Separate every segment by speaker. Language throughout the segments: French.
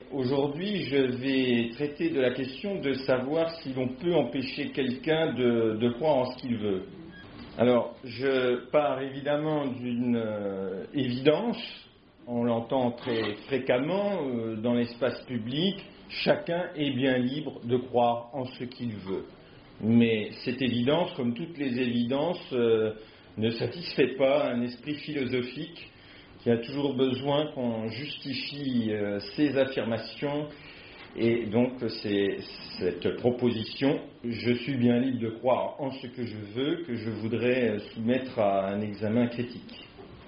Speaker 1: aujourd'hui, je vais traiter de la question de savoir si l'on peut empêcher quelqu'un de croire en ce qu'il veut. Alors, je pars évidemment d'une évidence, on l'entend très fréquemment dans l'espace public, chacun est bien libre de croire en ce qu'il veut. Mais cette évidence, comme toutes les évidences, ne satisfait pas un esprit philosophique qui a toujours besoin qu'on justifie ses affirmations. Et donc, c'est cette proposition, je suis bien libre de croire en ce que je veux, que je voudrais soumettre à un examen critique.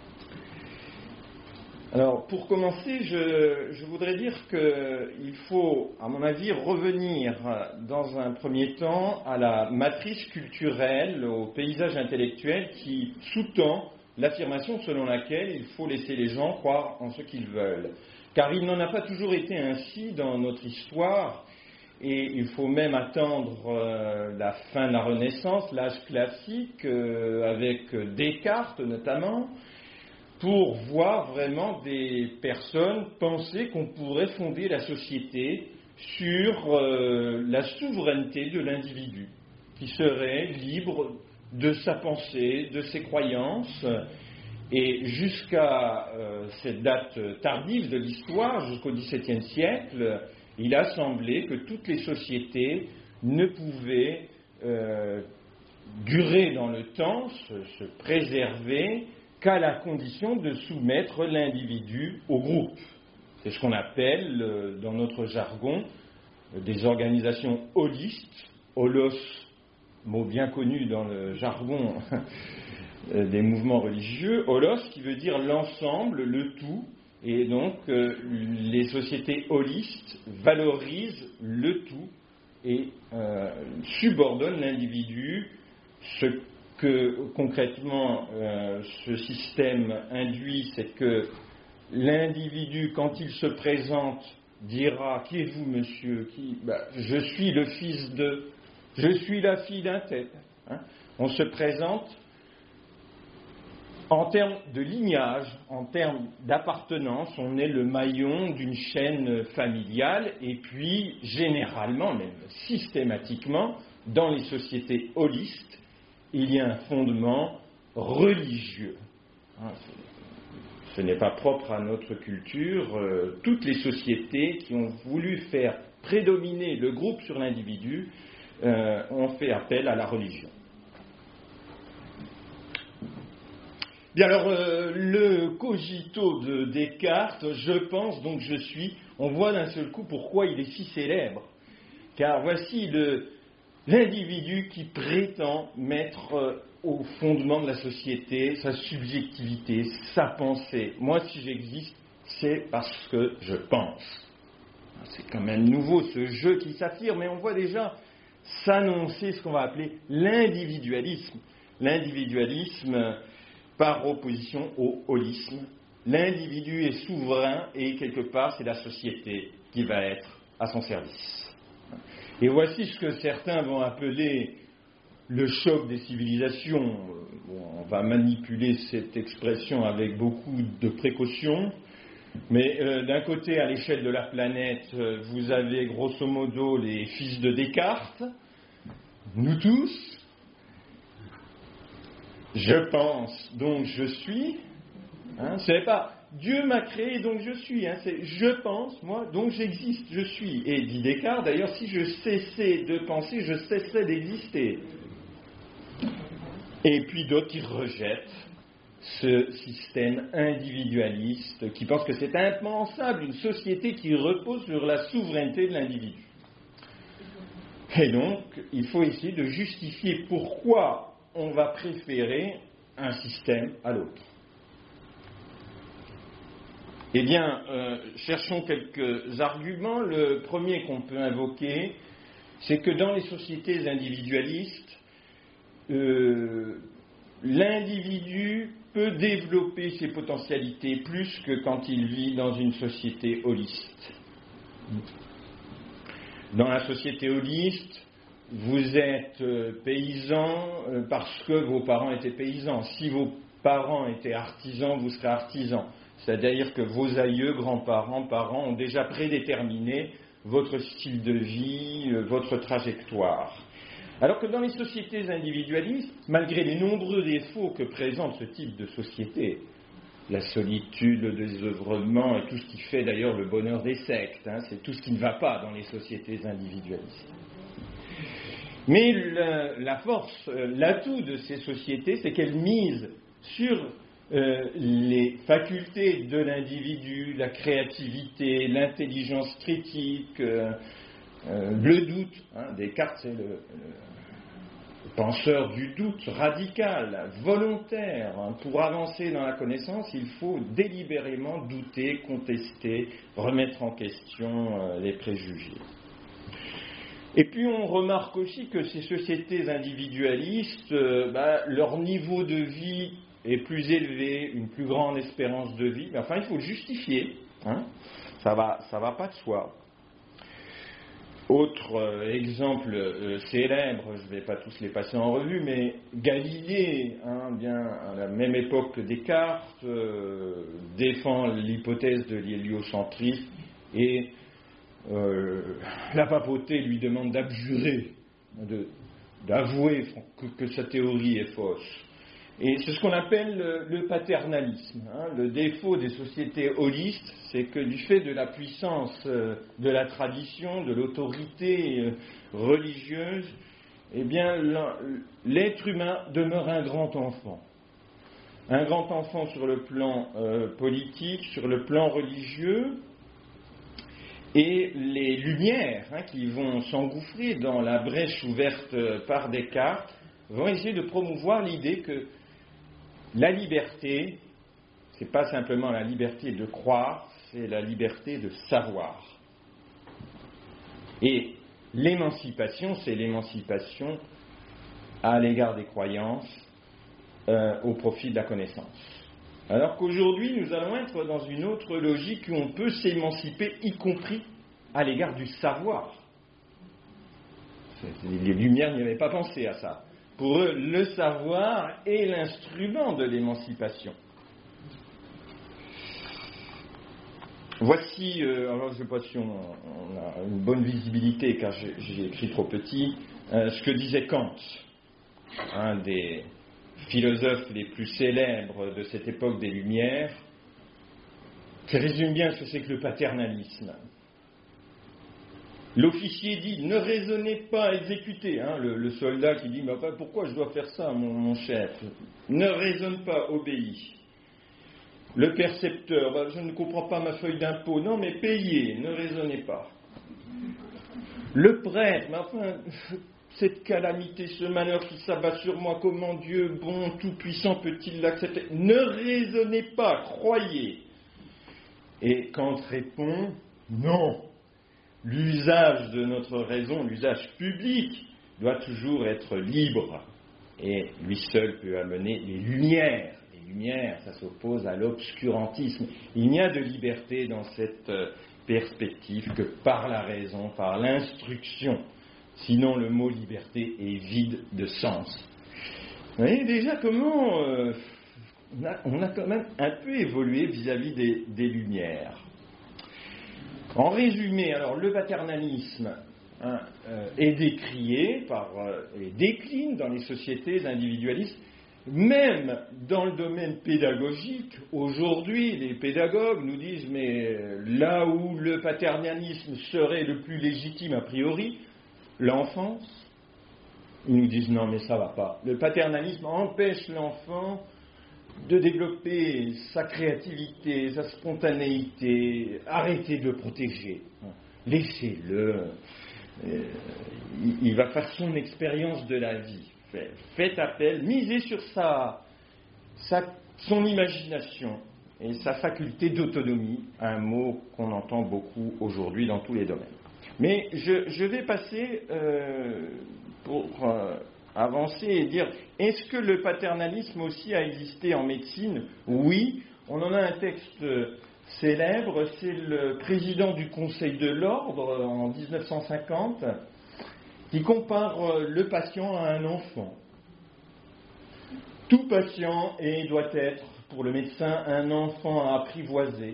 Speaker 1: Alors, pour commencer, je voudrais dire qu'il faut, à mon avis, revenir dans un premier temps à la matrice culturelle, au paysage intellectuel qui sous-tend l'affirmation selon laquelle il faut laisser les gens croire en ce qu'ils veulent. Car il n'en a pas toujours été ainsi dans notre histoire, et il faut même attendre la fin de la Renaissance, l'âge classique, avec Descartes notamment, pour voir vraiment des personnes penser qu'on pourrait fonder la société sur la souveraineté de l'individu, qui serait libre de sa pensée, de ses croyances. Et jusqu'à cette date tardive de l'histoire, jusqu'au XVIIe siècle, il a semblé que toutes les sociétés ne pouvaient durer dans le temps, se préserver, qu'à la condition de soumettre l'individu au groupe. C'est ce qu'on appelle, dans notre jargon, des organisations holistes, holos, mot bien connu dans le jargon des mouvements religieux, holos qui veut dire l'ensemble, le tout, et donc les sociétés holistes valorisent le tout et subordonnent l'individu. Ce que concrètement ce système induit, c'est que l'individu, quand il se présente, dira « Qui êtes-vous, monsieur ?» Je suis le fils de... Je suis la fille d'un tel. On se présente en termes de lignage, en termes d'appartenance, on est le maillon d'une chaîne familiale, et puis généralement, même systématiquement, dans les sociétés holistes, il y a un fondement religieux. Ce n'est pas propre à notre culture. Toutes les sociétés qui ont voulu faire prédominer le groupe sur l'individu ont fait appel à la religion. Bien alors, le cogito de Descartes, je pense, donc je suis, on voit d'un seul coup pourquoi il est si célèbre. Car voici l'individu qui prétend mettre au fondement de la société sa subjectivité, sa pensée. Moi, si j'existe, c'est parce que je pense. C'est quand même nouveau ce jeu qui s'affirme, mais on voit déjà s'annoncer ce qu'on va appeler l'individualisme. L'individualisme par opposition au holisme. L'individu est souverain et quelque part c'est la société qui va être à son service. Et voici ce que certains vont appeler le choc des civilisations. On va manipuler cette expression avec beaucoup de précaution, mais d'un côté, à l'échelle de la planète, vous avez grosso modo les fils de Descartes, nous tous. Je pense, donc je suis. Ce n'est pas Dieu m'a créé, donc je suis. C'est je pense, moi, donc j'existe, je suis. Et dit Descartes, d'ailleurs, si je cessais de penser, je cesserais d'exister. Et puis d'autres qui rejettent ce système individualiste, qui pense que c'est impensable, une société qui repose sur la souveraineté de l'individu. Et donc, il faut essayer de justifier pourquoi on va préférer un système à l'autre. Eh bien, cherchons quelques arguments. Le premier qu'on peut invoquer, c'est que dans les sociétés individualistes, l'individu peut développer ses potentialités plus que quand il vit dans une société holiste. Dans la société holiste, vous êtes paysan parce que vos parents étaient paysans. Si vos parents étaient artisans, vous serez artisan. C'est-à-dire que vos aïeux, grands-parents, parents ont déjà prédéterminé votre style de vie, votre trajectoire. Alors que dans les sociétés individualistes, malgré les nombreux défauts que présente ce type de société, la solitude, le désœuvrement et tout ce qui fait d'ailleurs le bonheur des sectes, c'est tout ce qui ne va pas dans les sociétés individualistes. Mais la force, l'atout de ces sociétés, c'est qu'elles misent sur les facultés de l'individu, la créativité, l'intelligence critique, le doute. Descartes, c'est le penseur du doute radical, volontaire. Pour avancer dans la connaissance, il faut délibérément douter, contester, remettre en question les préjugés. Et puis on remarque aussi que ces sociétés individualistes, leur niveau de vie est plus élevé, une plus grande espérance de vie, mais enfin il faut le justifier, ça va pas de soi. Autre exemple célèbre, je ne vais pas tous les passer en revue, mais Galilée, bien à la même époque que Descartes, défend l'hypothèse de l'héliocentrisme et la papauté lui demande d'abjurer, d'avouer que sa théorie est fausse. Et c'est ce qu'on appelle le paternalisme. Le défaut des sociétés holistes, c'est que du fait de la puissance de la tradition, de l'autorité religieuse, eh bien, l'être humain demeure un grand enfant. Un grand enfant sur le plan politique, sur le plan religieux, et les lumières qui vont s'engouffrer dans la brèche ouverte par Descartes vont essayer de promouvoir l'idée que la liberté, ce n'est pas simplement la liberté de croire, c'est la liberté de savoir. Et l'émancipation, c'est l'émancipation à l'égard des croyances au profit de la connaissance. Alors qu'aujourd'hui, nous allons être dans une autre logique où on peut s'émanciper, y compris à l'égard du savoir. Les Lumières n'y avaient pas pensé à ça. Pour eux, le savoir est l'instrument de l'émancipation. Voici, alors je ne sais pas si on a une bonne visibilité car j'ai écrit trop petit, ce que disait Kant, un des philosophes les plus célèbres de cette époque des Lumières, qui résume bien ce que c'est que le paternalisme. L'officier dit « ne raisonnez pas, exécutez ». Le soldat qui dit « pourquoi je dois faire ça, mon chef ?»« Ne raisonne pas, obéis ». Le percepteur « je ne comprends pas ma feuille d'impôt ». « Non, mais payez, ne raisonnez pas ». Le prêtre « cette calamité, ce malheur qui s'abat sur moi, comment Dieu, bon, tout-puissant, peut-il l'accepter ?» « Ne raisonnez pas, croyez ». Et Kant répond « non ». L'usage de notre raison, l'usage public, doit toujours être libre. Et lui seul peut amener les lumières. Les lumières, ça s'oppose à l'obscurantisme. Il n'y a de liberté dans cette perspective que par la raison, par l'instruction. Sinon, le mot liberté est vide de sens. Vous voyez déjà comment on a quand même un peu évolué vis-à-vis des Lumières. En résumé, alors le paternalisme est décrié et décline dans les sociétés individualistes, même dans le domaine pédagogique. Aujourd'hui, les pédagogues nous disent mais là où le paternalisme serait le plus légitime a priori, l'enfance, ils nous disent non mais ça va pas. Le paternalisme empêche l'enfant de développer sa créativité, sa spontanéité, arrêtez de le protéger, laissez-le, il va faire son expérience de la vie, faites appel, misez sur son imagination et sa faculté d'autonomie, un mot qu'on entend beaucoup aujourd'hui dans tous les domaines. Mais je vais passer pour avancer et dire, est-ce que le paternalisme aussi a existé en médecine ? Oui, on en a un texte célèbre, c'est le président du Conseil de l'Ordre en 1950 qui compare le patient à un enfant. Tout patient doit être pour le médecin un enfant à apprivoiser,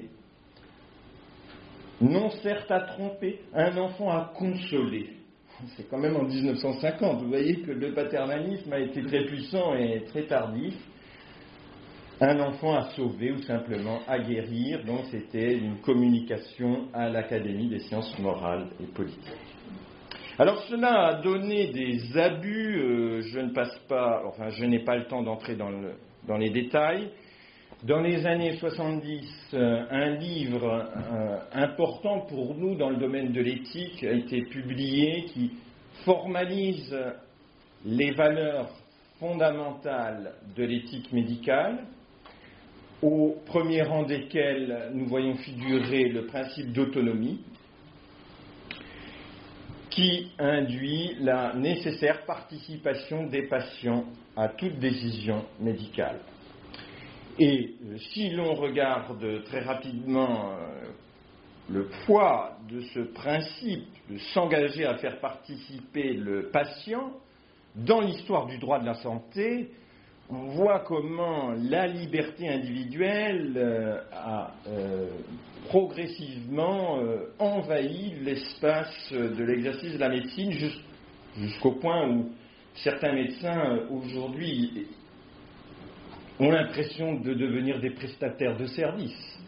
Speaker 1: non certes à tromper, un enfant à consoler. C'est quand même en 1950, vous voyez que le paternalisme a été très puissant et très tardif. Un enfant à sauver ou simplement à guérir, donc c'était une communication à l'Académie des sciences morales et politiques. Alors cela a donné des abus, je n'ai pas le temps d'entrer dans les détails. Dans les années 70, un livre important pour nous dans le domaine de l'éthique a été publié qui formalise les valeurs fondamentales de l'éthique médicale, au premier rang desquels nous voyons figurer le principe d'autonomie, qui induit la nécessaire participation des patients à toute décision médicale. Et si l'on regarde très rapidement le poids de ce principe de s'engager à faire participer le patient dans l'histoire du droit de la santé, on voit comment la liberté individuelle a progressivement envahi l'espace de l'exercice de la médecine jusqu'au point où certains médecins aujourd'hui ont l'impression de devenir des prestataires de services.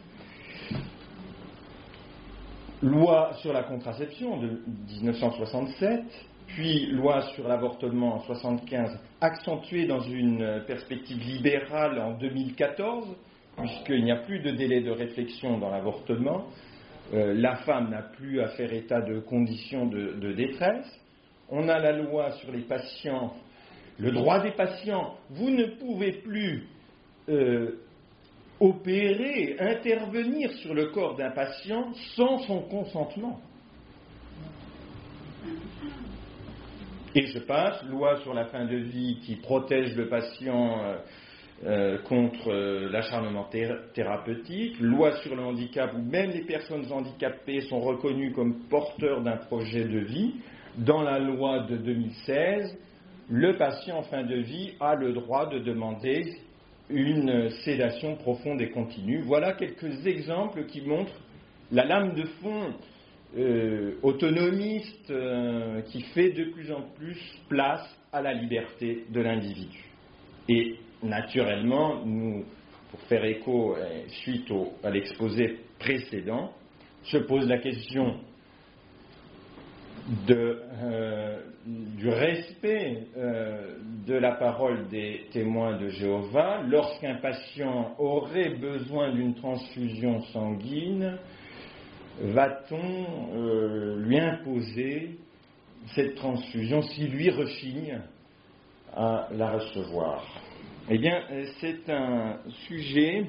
Speaker 1: Loi sur la contraception de 1967, puis loi sur l'avortement en 1975, accentuée dans une perspective libérale en 2014, puisqu'il n'y a plus de délai de réflexion dans l'avortement, la femme n'a plus à faire état de conditions de détresse. On a la loi sur les patients, le droit des patients. Vous ne pouvez plus opérer, intervenir sur le corps d'un patient sans son consentement. Et je passe, loi sur la fin de vie qui protège le patient contre l'acharnement thérapeutique, loi sur le handicap où même les personnes handicapées sont reconnues comme porteurs d'un projet de vie. Dans la loi de 2016, le patient en fin de vie a le droit de demander une sédation profonde et continue. Voilà quelques exemples qui montrent la lame de fond autonomiste qui fait de plus en plus place à la liberté de l'individu. Et naturellement, nous, pour faire écho suite à l'exposé précédent, se pose la question du respect de la parole des témoins de Jéhovah. Lorsqu'un patient aurait besoin d'une transfusion sanguine, va-t-on lui imposer cette transfusion s'il lui rechigne à la recevoir? Eh bien, c'est un sujet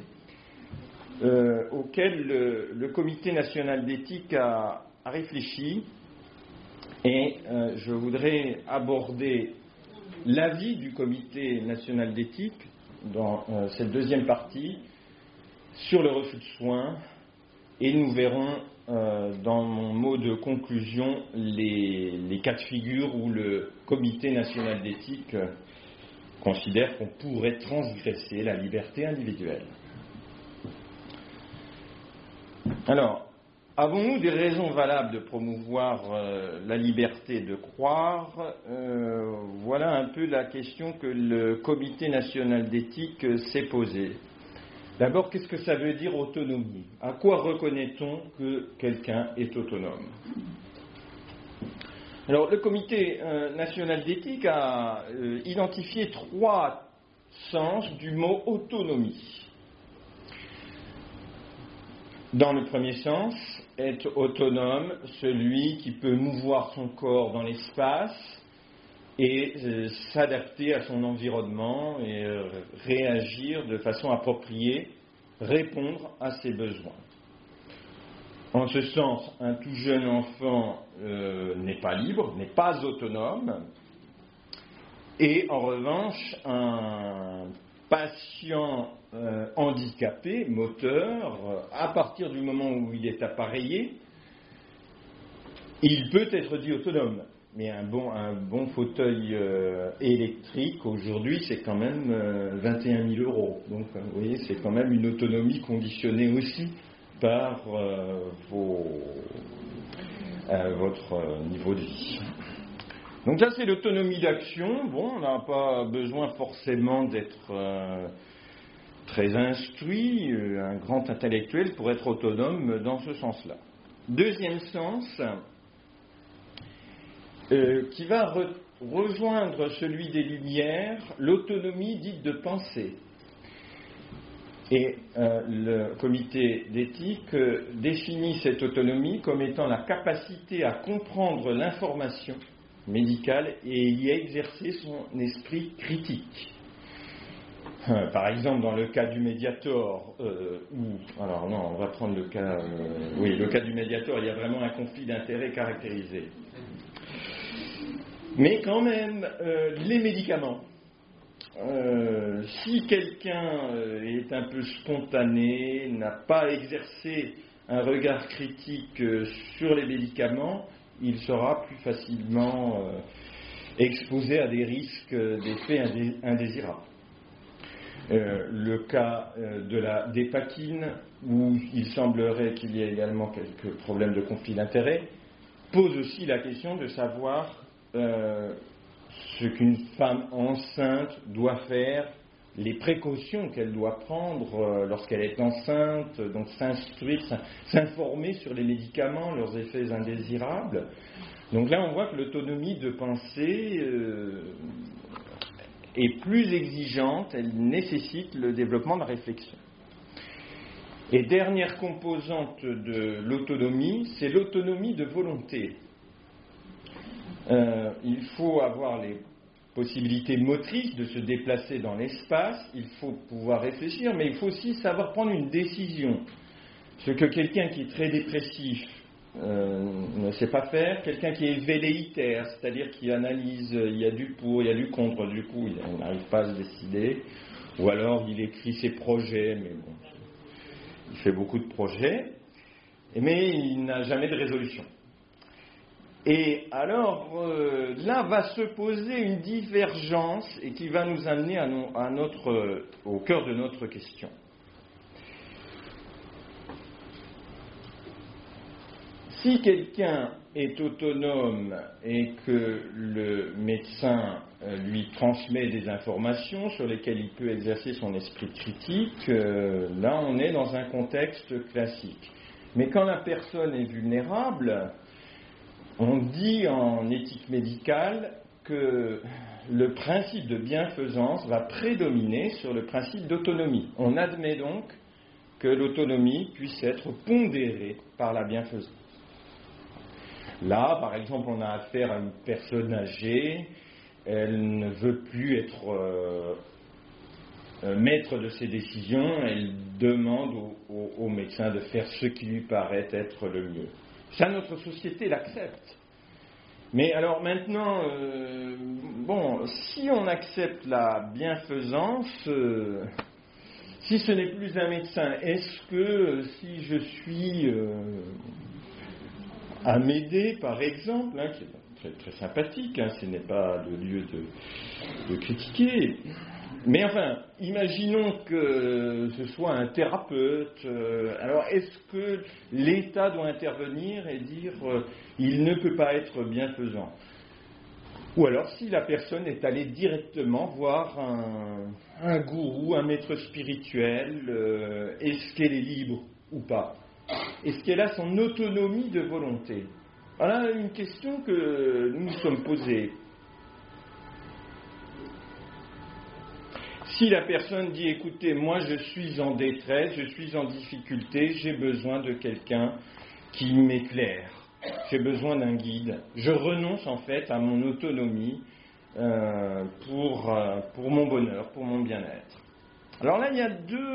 Speaker 1: auquel le Comité national d'éthique a réfléchi. Et je voudrais aborder l'avis du Comité national d'éthique dans cette deuxième partie sur le refus de soins, et nous verrons dans mon mot de conclusion les cas de figure où le Comité national d'éthique considère qu'on pourrait transgresser la liberté individuelle. Alors, avons-nous des raisons valables de promouvoir la liberté de croire? Voilà un peu la question que le Comité national d'éthique s'est posée. D'abord, qu'est-ce que ça veut dire autonomie? À quoi reconnaît-on que quelqu'un est autonome? Alors, le Comité national d'éthique a identifié 3 sens du mot autonomie. Dans le premier sens, être autonome, celui qui peut mouvoir son corps dans l'espace et s'adapter à son environnement et réagir de façon appropriée, répondre à ses besoins. En ce sens, un tout jeune enfant n'est pas libre, n'est pas autonome, et en revanche, un patient handicapé, moteur, à partir du moment où il est appareillé, il peut être dit autonome. Mais un bon fauteuil électrique, aujourd'hui, c'est quand même 21 000 €. Donc, vous voyez, c'est quand même une autonomie conditionnée aussi par votre niveau de vie. Donc ça, c'est l'autonomie d'action. Bon, on n'a pas besoin forcément d'être très instruit, un grand intellectuel pour être autonome dans ce sens-là. Deuxième sens, qui va rejoindre celui des Lumières, l'autonomie dite de pensée. Et le comité d'éthique définit cette autonomie comme étant la capacité à comprendre l'information médicale et y exercer son esprit critique. Par exemple, dans le cas du Mediator, alors non, on va prendre le cas, le cas du Mediator, il y a vraiment un conflit d'intérêts caractérisé. Mais quand même, les médicaments, si quelqu'un est un peu spontané, n'a pas exercé un regard critique sur les médicaments, il sera plus facilement exposé à des risques d'effets indésirables. Le cas de la dépakine, où il semblerait qu'il y ait également quelques problèmes de conflit d'intérêts, pose aussi la question de savoir ce qu'une femme enceinte doit faire, les précautions qu'elle doit prendre lorsqu'elle est enceinte, donc s'instruire, s'informer sur les médicaments, leurs effets indésirables. Donc là, on voit que l'autonomie de pensée est plus exigeante, elle nécessite le développement de la réflexion. Et dernière composante de l'autonomie, c'est l'autonomie de volonté. Il faut avoir les possibilités motrices de se déplacer dans l'espace, il faut pouvoir réfléchir, mais il faut aussi savoir prendre une décision. Ce que quelqu'un qui est très dépressif ne sait pas faire, quelqu'un qui est velléitaire, c'est-à-dire qui analyse, il y a du pour, il y a du contre, du coup il n'arrive pas à se décider, ou alors il écrit ses projets, mais bon, il fait beaucoup de projets, mais il n'a jamais de résolution. Et alors, là va se poser une divergence et qui va nous amener au cœur de notre question. Si quelqu'un est autonome et que le médecin lui transmet des informations sur lesquelles il peut exercer son esprit critique, là on est dans un contexte classique. Mais quand la personne est vulnérable, on dit en éthique médicale que le principe de bienfaisance va prédominer sur le principe d'autonomie. On admet donc que l'autonomie puisse être pondérée par la bienfaisance. Là, par exemple, on a affaire à une personne âgée, elle ne veut plus être maître de ses décisions, elle demande au médecin de faire ce qui lui paraît être le mieux. Ça, notre société l'accepte. Mais alors maintenant, si on accepte la bienfaisance, si ce n'est plus un médecin, est-ce que si je suis Amédée, par exemple, qui est très, très sympathique, ce n'est pas le lieu de critiquer, mais enfin, imaginons que ce soit un thérapeute, alors est-ce que l'État doit intervenir et dire il ne peut pas être bienfaisant? Ou alors si la personne est allée directement voir un gourou, un maître spirituel, est-ce qu'elle est libre ou pas? Est-ce qu'elle a son autonomie de volonté? Voilà une question que nous nous sommes posées. Si la personne dit, écoutez, moi je suis en détresse, je suis en difficulté, j'ai besoin de quelqu'un qui m'éclaire, j'ai besoin d'un guide, je renonce en fait à mon autonomie pour mon bonheur, pour mon bien-être. Alors là, il y a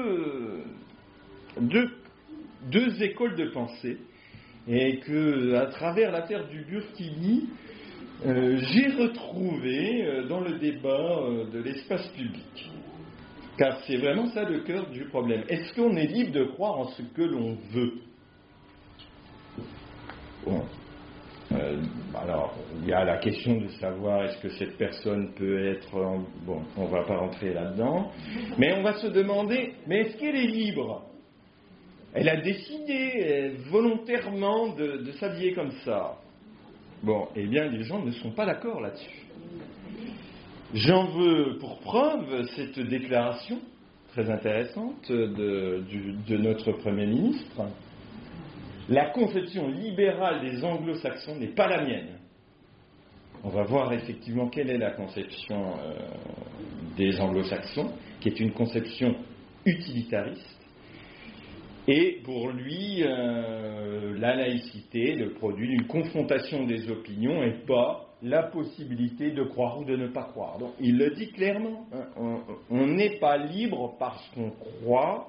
Speaker 1: deux écoles de pensée, et que, à travers l'affaire du Burkini, j'ai retrouvé dans le débat de l'espace public. Car c'est vraiment ça le cœur du problème. Est-ce qu'on est libre de croire en ce que l'on veut? Bon. Alors, il y a la question de savoir est-ce que cette personne peut être... Bon, on ne va pas rentrer là-dedans, mais on va se demander, mais est-ce qu'elle est libre ? Elle a décidé volontairement de s'habiller comme ça. Bon, eh bien, les gens ne sont pas d'accord là-dessus. J'en veux pour preuve cette déclaration très intéressante de notre Premier ministre. La conception libérale des anglo-saxons n'est pas la mienne. On va voir effectivement quelle est la conception des anglo-saxons, qui est une conception utilitariste. Et pour lui, la laïcité, le produit d'une confrontation des opinions et pas la possibilité de croire ou de ne pas croire. Donc il le dit clairement, hein, on n'est pas libre parce qu'on croit,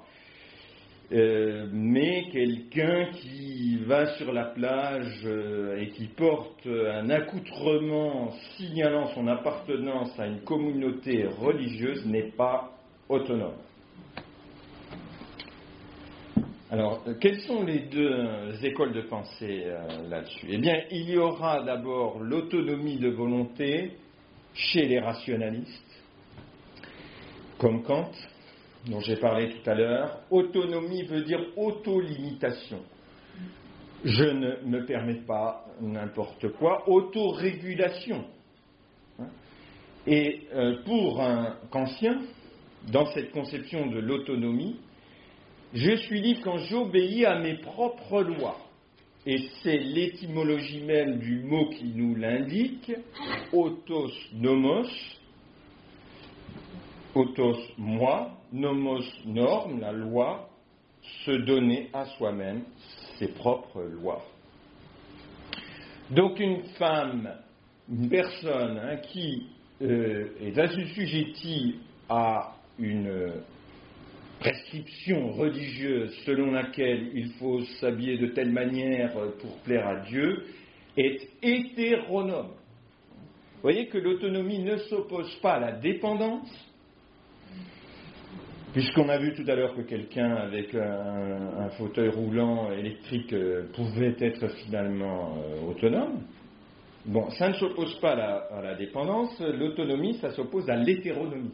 Speaker 1: mais quelqu'un qui va sur la plage et qui porte un accoutrement signalant son appartenance à une communauté religieuse n'est pas autonome. Alors, quelles sont les deux écoles de pensée là-dessus ? Eh bien, il y aura d'abord l'autonomie de volonté chez les rationalistes, comme Kant, dont j'ai parlé tout à l'heure. Autonomie veut dire auto-limitation. Je ne me permets pas n'importe quoi. Autorégulation. Et pour un kantien, dans cette conception de l'autonomie, je suis libre quand j'obéis à mes propres lois. Et c'est l'étymologie même du mot qui nous l'indique. Autos, nomos. Autos, moi. Nomos, norme, la loi. Se donner à soi-même ses propres lois. Donc une femme, une personne qui est assujettie à une prescription religieuse selon laquelle il faut s'habiller de telle manière pour plaire à Dieu, est hétéronome. Vous voyez que l'autonomie ne s'oppose pas à la dépendance, puisqu'on a vu tout à l'heure que quelqu'un avec un fauteuil roulant électrique pouvait être finalement autonome. Bon, ça ne s'oppose pas à la dépendance, l'autonomie, ça s'oppose à l'hétéronomie.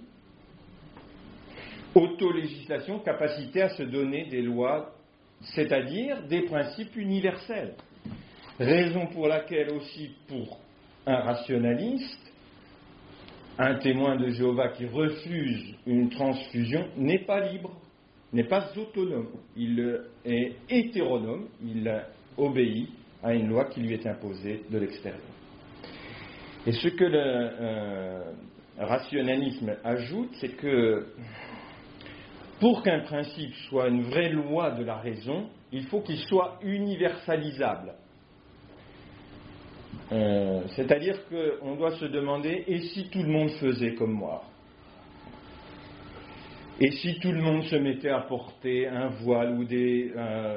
Speaker 1: Autolégislation, capacité à se donner des lois, c'est-à-dire des principes universels. Raison pour laquelle aussi, pour un rationaliste, un témoin de Jéhovah qui refuse une transfusion n'est pas libre, n'est pas autonome. Il est hétéronome, il obéit à une loi qui lui est imposée de l'extérieur. Et ce que le rationalisme ajoute, c'est que pour qu'un principe soit une vraie loi de la raison, il faut qu'il soit universalisable. C'est-à-dire qu'on doit se demander, et si tout le monde faisait comme moi ? Et si tout le monde se mettait à porter un voile ou des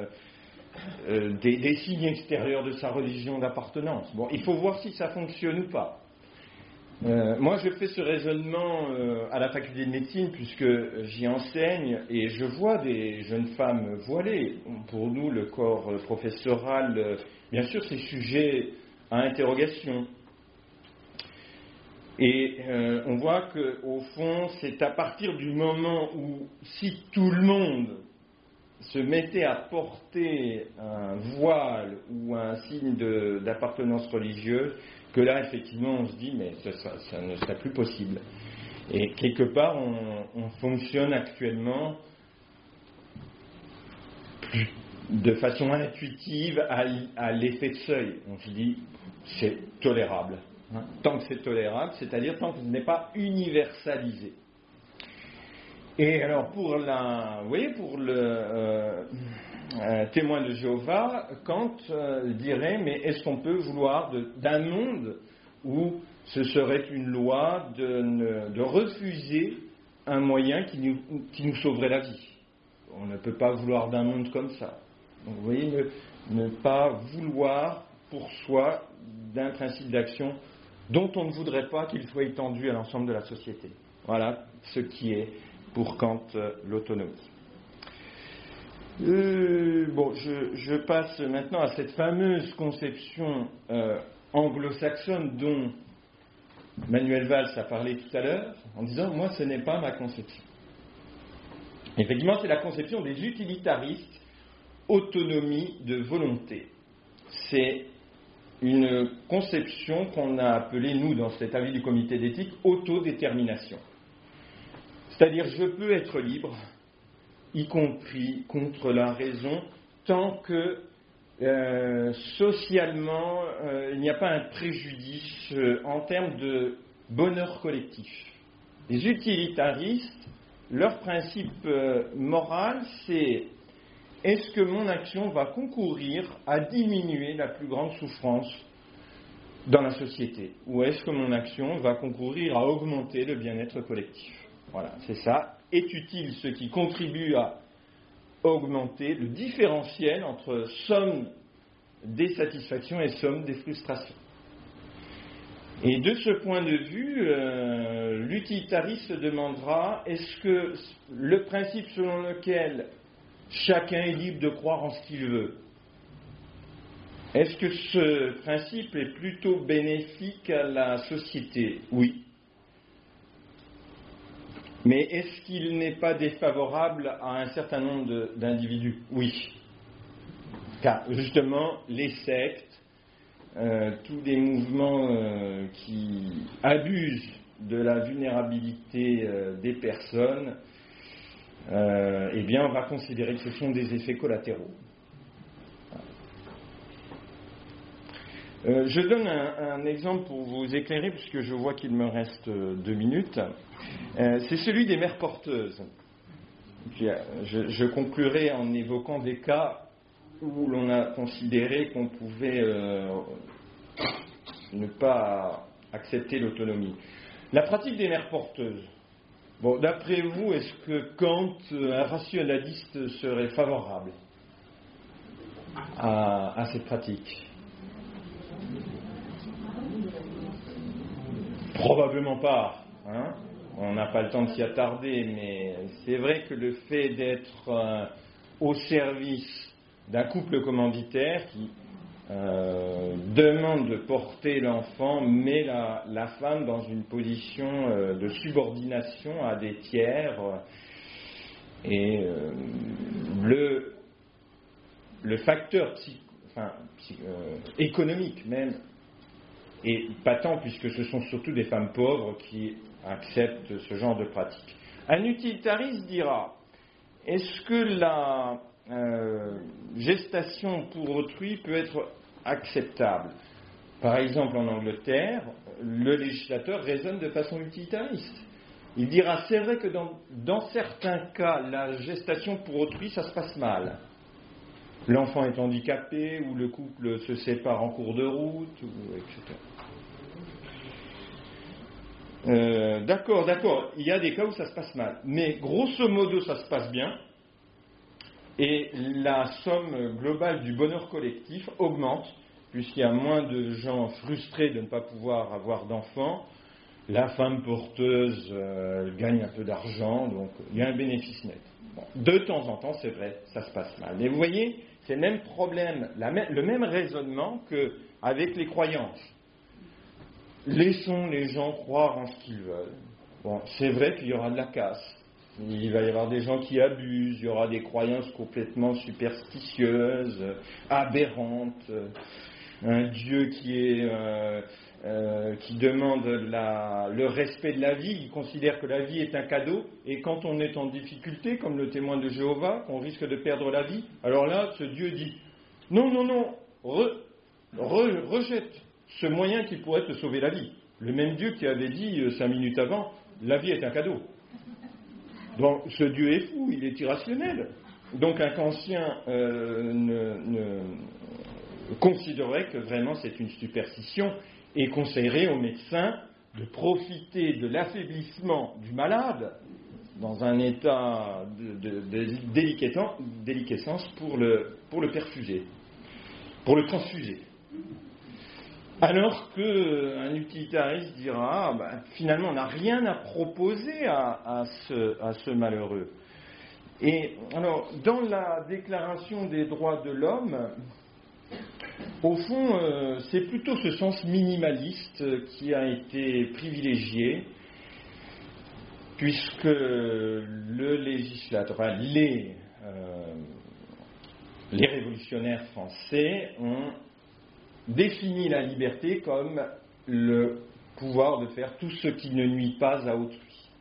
Speaker 1: signes extérieurs de sa religion d'appartenance ? Bon, il faut voir si ça fonctionne ou pas. Moi, je fais ce raisonnement à la faculté de médecine puisque j'y enseigne et je vois des jeunes femmes voilées. Pour nous, le corps professoral, bien sûr, c'est sujet à interrogation. Et on voit qu'au fond, c'est à partir du moment où, si tout le monde se mettait à porter un voile ou un signe d'appartenance religieuse, que là, effectivement, on se dit, mais ça ne serait plus possible. Et quelque part, on fonctionne actuellement de façon intuitive à l'effet de seuil. On se dit, c'est tolérable. Tant que c'est tolérable, c'est-à-dire tant que ce n'est pas universalisé. Et alors, pour le témoin de Jéhovah, Kant dirait, mais est-ce qu'on peut vouloir d'un monde où ce serait une loi de refuser un moyen qui nous sauverait la vie ? On ne peut pas vouloir d'un monde comme ça. Donc, vous voyez, ne pas vouloir pour soi d'un principe d'action dont on ne voudrait pas qu'il soit étendu à l'ensemble de la société. Voilà ce qui est pour Kant l'autonomie. Je passe maintenant à cette fameuse conception anglo-saxonne dont Manuel Valls a parlé tout à l'heure, en disant « moi, ce n'est pas ma conception ». Effectivement, c'est la conception des utilitaristes, autonomie de volonté. C'est une conception qu'on a appelée, nous, dans cet avis du comité d'éthique, autodétermination. C'est-à-dire, je peux être libre, y compris contre la raison, tant que socialement, il n'y a pas un préjudice en termes de bonheur collectif. Les utilitaristes, leur principe moral, c'est est-ce que mon action va concourir à diminuer la plus grande souffrance dans la société, ou est-ce que mon action va concourir à augmenter le bien-être collectif? Voilà, c'est ça. Est utile ce qui contribue à augmenter le différentiel entre somme des satisfactions et somme des frustrations. Et de ce point de vue, l'utilitariste se demandera, est-ce que le principe selon lequel chacun est libre de croire en ce qu'il veut, est-ce que ce principe est plutôt bénéfique à la société? Oui. Mais est-ce qu'il n'est pas défavorable à un certain nombre d'individus? Oui. Car justement, les sectes, tous les mouvements qui abusent de la vulnérabilité des personnes, eh bien, on va considérer que ce sont des effets collatéraux. Je donne un exemple pour vous éclairer, puisque je vois qu'il me reste 2 minutes. C'est celui des mères porteuses. Je conclurai en évoquant des cas où l'on a considéré qu'on pouvait ne pas accepter l'autonomie. La pratique des mères porteuses. Bon, d'après vous, est-ce que Kant, un rationaliste, serait favorable à cette pratique? Probablement pas. Hein, on n'a pas le temps de s'y attarder, mais c'est vrai que le fait d'être au service d'un couple commanditaire qui demande de porter l'enfant met la femme dans une position de subordination à des tiers et le facteur économique même est patent, puisque ce sont surtout des femmes pauvres qui acceptent ce genre de pratique. Un utilitariste dira, est-ce que la gestation pour autrui peut être acceptable? Par exemple, en Angleterre, le législateur raisonne de façon utilitariste. Il dira, c'est vrai que dans certains cas, la gestation pour autrui, ça se passe mal. L'enfant est handicapé, ou le couple se sépare en cours de route, etc. D'accord, il y a des cas où ça se passe mal. Mais grosso modo, ça se passe bien. Et la somme globale du bonheur collectif augmente, puisqu'il y a moins de gens frustrés de ne pas pouvoir avoir d'enfants. La femme porteuse gagne un peu d'argent, donc il y a un bénéfice net. Bon, de temps en temps, c'est vrai, ça se passe mal. Mais vous voyez, c'est le même problème, le même raisonnement qu'avec les croyances. Laissons les gens croire en ce qu'ils veulent. Bon, c'est vrai qu'il y aura de la casse. Il va y avoir des gens qui abusent, il y aura des croyances complètement superstitieuses, aberrantes, un Dieu qui demande le respect de la vie, il considère que la vie est un cadeau, et quand on est en difficulté, comme le témoin de Jéhovah, qu'on risque de perdre la vie, alors là, ce Dieu dit « Non, rejette ce moyen qui pourrait te sauver la vie ». Le même Dieu qui avait dit 5 minutes avant « La vie est un cadeau ». Donc, ce Dieu est fou, il est irrationnel. Donc, un Kantien considérerait que vraiment c'est une superstition et conseillerait aux médecins de profiter de l'affaiblissement du malade dans un état de déliquescence pour le perfuser, pour le transfuser. Alors qu'un utilitariste dira, finalement, on n'a rien à proposer à ce malheureux. Et alors, dans la Déclaration des droits de l'homme, au fond, c'est plutôt ce sens minimaliste qui a été privilégié, puisque le législateur, les révolutionnaires français ont défini la liberté comme le pouvoir de faire tout ce qui ne nuit pas à autrui.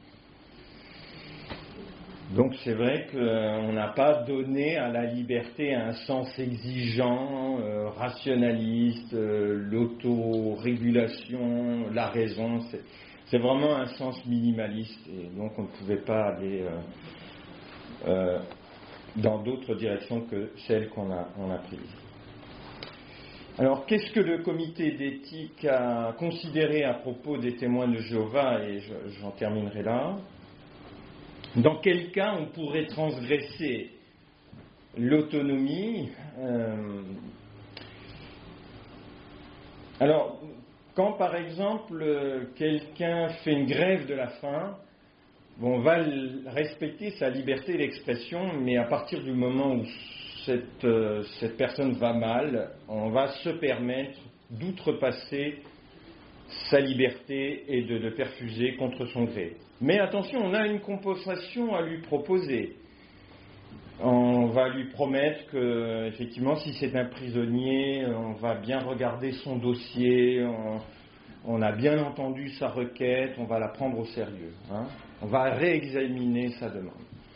Speaker 1: Donc c'est vrai qu'on n'a pas donné à la liberté un sens exigeant, rationaliste, l'autorégulation, la raison. C'est vraiment un sens minimaliste et donc on ne pouvait pas aller dans d'autres directions que celles qu'on a prises. Alors, qu'est-ce que le comité d'éthique a considéré à propos des témoins de Jéhovah, et j'en terminerai là. Dans quel cas on pourrait transgresser l'autonomie? Alors, quand par exemple quelqu'un fait une grève de la faim, on va respecter sa liberté d'expression, mais à partir du moment où cette personne va mal, on va se permettre d'outrepasser sa liberté et de le perfuser contre son gré. Mais attention, on a une compensation à lui proposer. On va lui promettre que, effectivement, si c'est un prisonnier, on va bien regarder son dossier, on a bien entendu sa requête, on va la prendre au sérieux. On va réexaminer sa demande.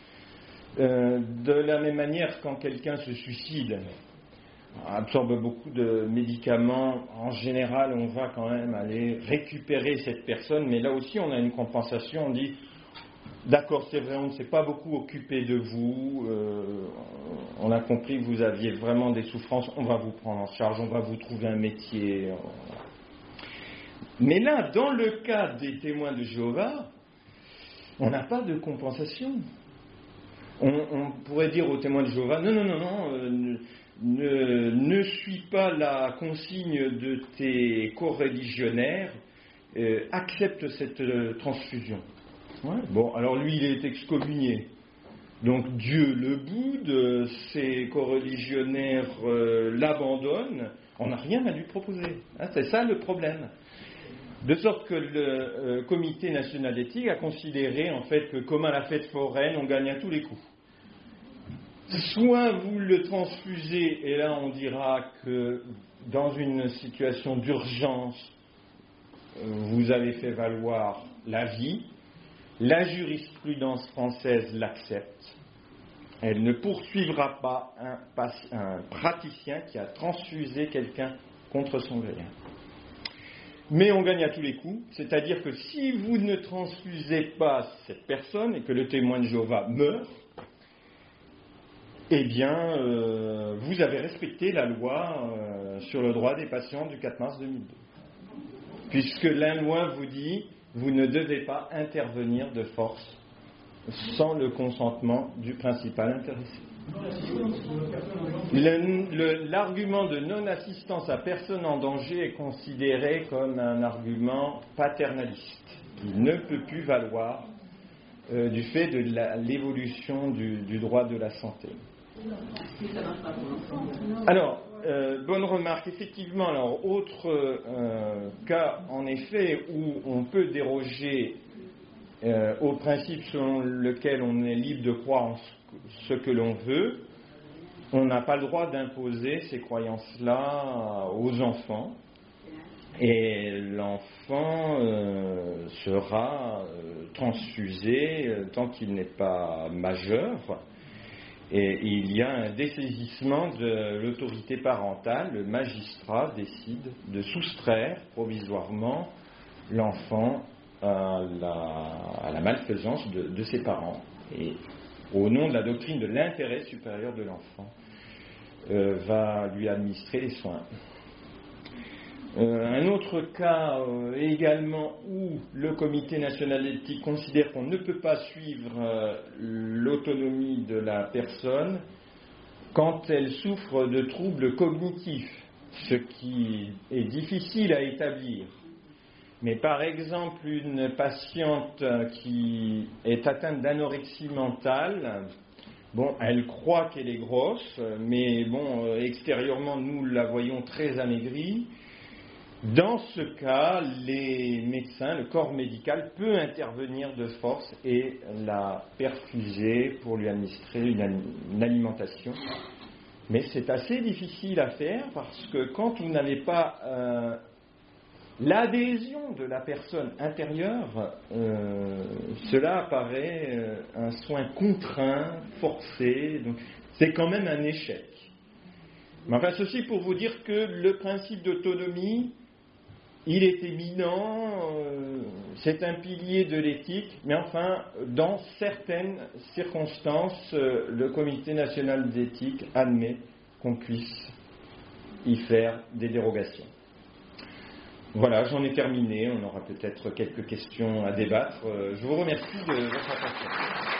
Speaker 1: De la même manière, quand quelqu'un se suicide, absorbe beaucoup de médicaments, en général, on va quand même aller récupérer cette personne, mais là aussi, on a une compensation, on dit, d'accord, c'est vrai, on ne s'est pas beaucoup occupé de vous, on a compris que vous aviez vraiment des souffrances, on va vous prendre en charge, on va vous trouver un métier. Mais là, dans le cas des témoins de Jéhovah, on n'a pas de compensation. On pourrait dire aux témoins de Jéhovah, non, ne suis pas la consigne de tes coreligionnaires, accepte cette transfusion. Ouais, bon, alors lui, il est excommunié. Donc Dieu le boude, ses coreligionnaires l'abandonnent, on n'a rien à lui proposer. C'est ça le problème. De sorte que le comité national d'éthique a considéré en fait que, comme à la fête foraine, on gagne à tous les coups. Soit vous le transfusez, et là on dira que dans une situation d'urgence, vous avez fait valoir la vie. La jurisprudence française l'accepte. Elle ne poursuivra pas un praticien qui a transfusé quelqu'un contre son gré. Mais on gagne à tous les coups, c'est-à-dire que si vous ne transfusez pas cette personne et que le témoin de Jéhovah meurt, eh bien, vous avez respecté la loi sur le droit des patients du 4 mars 2002. Puisque la loi vous dit, vous ne devez pas intervenir de force sans le consentement du principal intéressé. L'argument de non-assistance à personne en danger est considéré comme un argument paternaliste, qui ne peut plus valoir du fait de l'évolution du droit de la santé. Alors, bonne remarque, effectivement, alors, autre cas en effet où on peut déroger au principe selon lequel on est libre de croire en ce que l'on veut, on n'a pas le droit d'imposer ces croyances-là aux enfants, et l'enfant sera transfusé tant qu'il n'est pas majeur, et il y a un dessaisissement de l'autorité parentale, le magistrat décide de soustraire provisoirement l'enfant à la malfaisance de ses parents, et au nom de la doctrine de l'intérêt supérieur de l'enfant, va lui administrer les soins. Un autre cas également où le comité national d'éthique considère qu'on ne peut pas suivre l'autonomie de la personne quand elle souffre de troubles cognitifs, ce qui est difficile à établir. Mais par exemple, une patiente qui est atteinte d'anorexie mentale Bon, elle croit qu'elle est grosse, mais bon, extérieurement, nous la voyons très amaigrie. Dans ce cas, les médecins, le corps médical peut intervenir de force et la perfuser pour lui administrer une alimentation. Mais c'est assez difficile à faire parce que quand vous n'avez pas l'adhésion de la personne intérieure, cela apparaît un soin contraint, forcé, donc c'est quand même un échec. Mais enfin, ceci pour vous dire que le principe d'autonomie, il est éminent, c'est un pilier de l'éthique, mais enfin, dans certaines circonstances, le Comité national d'éthique admet qu'on puisse y faire des dérogations. Voilà, j'en ai terminé, on aura peut-être quelques questions à débattre. Je vous remercie de votre attention.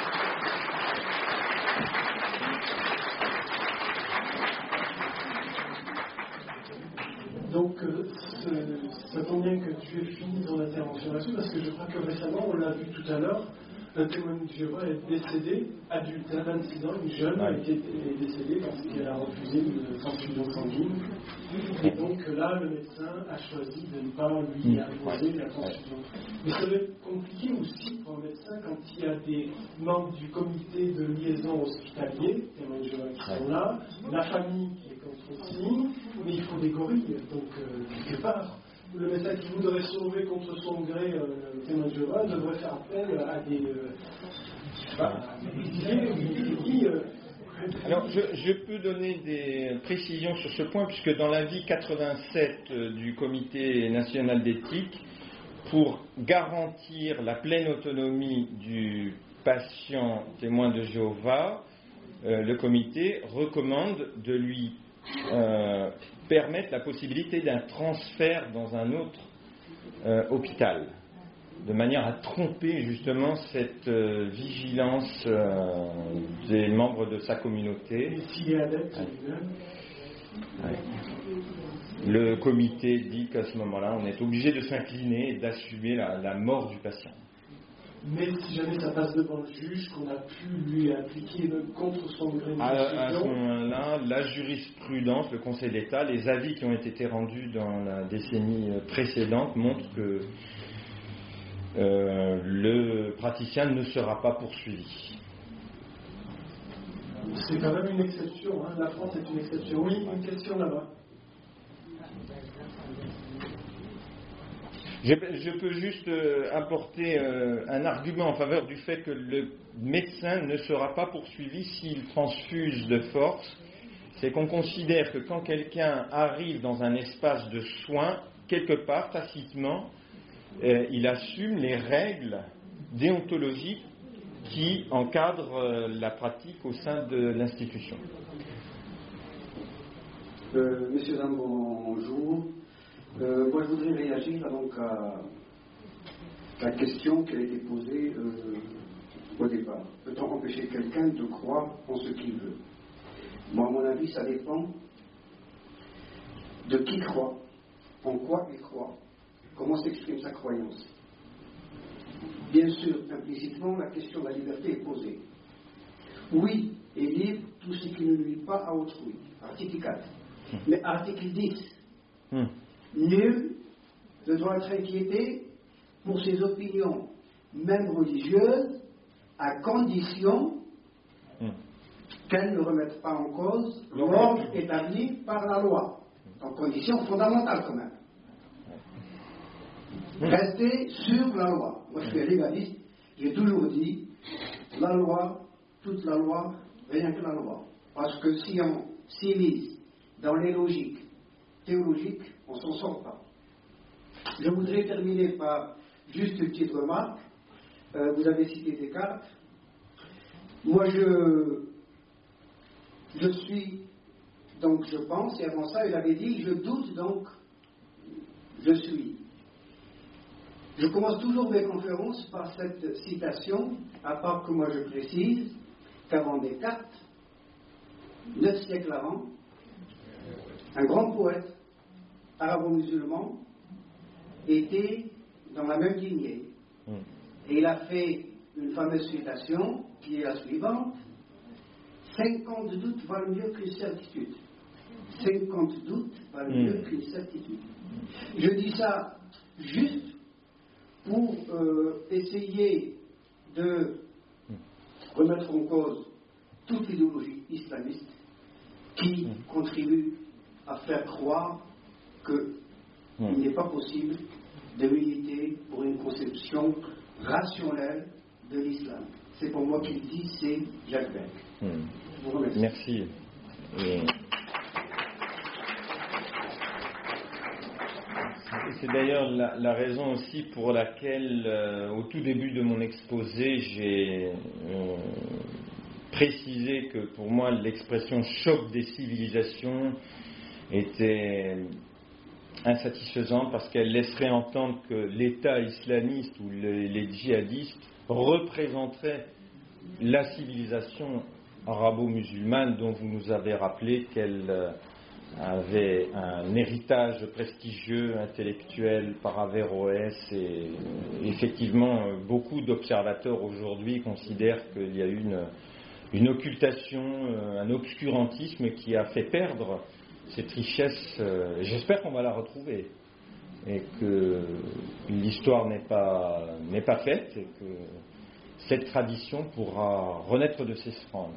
Speaker 2: Donc, ça tombe bien que tu aies fini ton intervention là-dessus, parce que je crois que récemment, on l'a vu tout à l'heure, un témoin de Jéhovah est décédé, adulte à 26 ans, une jeune, est décédée parce qu'elle a refusé une transfusion sanguine. Et donc là, le médecin a choisi de ne pas lui imposer la transfusion. Mais ça va être compliqué aussi pour un médecin quand il y a des membres du comité de liaison hospitalier, témoins de Jéhovah qui sont là, la famille qui est contre aussi, mais il faut des gorilles, donc quelque part. Le médecin qui voudrait sauver contre son gré le témoin de Jéhovah devrait faire appel à des
Speaker 1: Alors, je peux donner des précisions sur ce point, puisque dans l'avis 87 du Comité national d'éthique, pour garantir la pleine autonomie du patient témoin de Jéhovah, le comité recommande de lui permettre la possibilité d'un transfert dans un autre hôpital, de manière à tromper justement cette vigilance des membres de sa communauté.
Speaker 2: Et s'il est adepte,
Speaker 1: le comité dit qu'à ce moment-là, on est obligé de s'incliner et d'assumer la mort du patient.
Speaker 2: Mais si jamais ça passe devant le juge, qu'on a pu lui appliquer contre son gré
Speaker 1: à ce moment-là, la jurisprudence, le Conseil d'État, les avis qui ont été rendus dans la décennie précédente montrent que le praticien ne sera pas poursuivi.
Speaker 2: C'est quand même une exception, hein. La France est une exception. Oui, une question là-bas.
Speaker 1: Je peux juste apporter un argument en faveur du fait que le médecin ne sera pas poursuivi s'il transfuse de force. C'est qu'on considère que quand quelqu'un arrive dans un espace de soins, quelque part, tacitement, il assume les règles déontologiques qui encadrent la pratique au sein de l'institution.
Speaker 3: Messieurs, dames, bonjour. Moi, je voudrais réagir donc à la question qui a été posée au départ. Peut-on empêcher quelqu'un de croire en ce qu'il veut? Moi, à mon avis, ça dépend de qui croit, en quoi il croit, comment s'exprime sa croyance. Bien sûr, implicitement, la question de la liberté est posée. Oui, est libre tout ce qui ne nuit pas à autrui. Article 4. Mais article 10. Nul ne doit être inquiété pour ses opinions, même religieuses, à condition qu'elles ne remettent pas en cause l'ordre établi par la loi. En condition fondamentale quand même. Rester sur la loi. Moi je suis légaliste, j'ai toujours dit la loi, toute la loi, rien que la loi. Parce que si on s'immisce dans les logiques théologiques, on ne s'en sort pas. Je voudrais terminer par juste une petite remarque. Vous avez cité Descartes. Moi, je suis, donc je pense, et avant ça, il avait dit, je doute, donc je suis. Je commence toujours mes conférences par cette citation, à part que moi je précise qu'avant Descartes, 9 siècles avant, un grand poète arabo-musulman était dans la même lignée. Et il a fait une fameuse citation qui est la suivante: 50 doutes valent mieux qu'une certitude. 50 doutes valent mieux qu'une certitude. Je dis ça juste pour essayer de remettre en cause toute l'idéologie islamiste qui contribue à faire croire qu'il n'est pas possible de militer pour une conception rationnelle de l'islam. C'est pour moi qu'il dit, c'est Jacques Beck. Je vous remercie.
Speaker 1: Merci. C'est d'ailleurs la raison aussi pour laquelle, au tout début de mon exposé, j'ai précisé que pour moi l'expression choc des civilisations était insatisfaisante parce qu'elle laisserait entendre que l'État islamiste ou les djihadistes représenteraient la civilisation arabo-musulmane dont vous nous avez rappelé qu'elle avait un héritage prestigieux, intellectuel par Averroès, et effectivement beaucoup d'observateurs aujourd'hui considèrent qu'il y a eu une occultation, un obscurantisme qui a fait perdre cette richesse. J'espère qu'on va la retrouver et que l'histoire n'est pas faite et que cette tradition pourra renaître de ses cendres.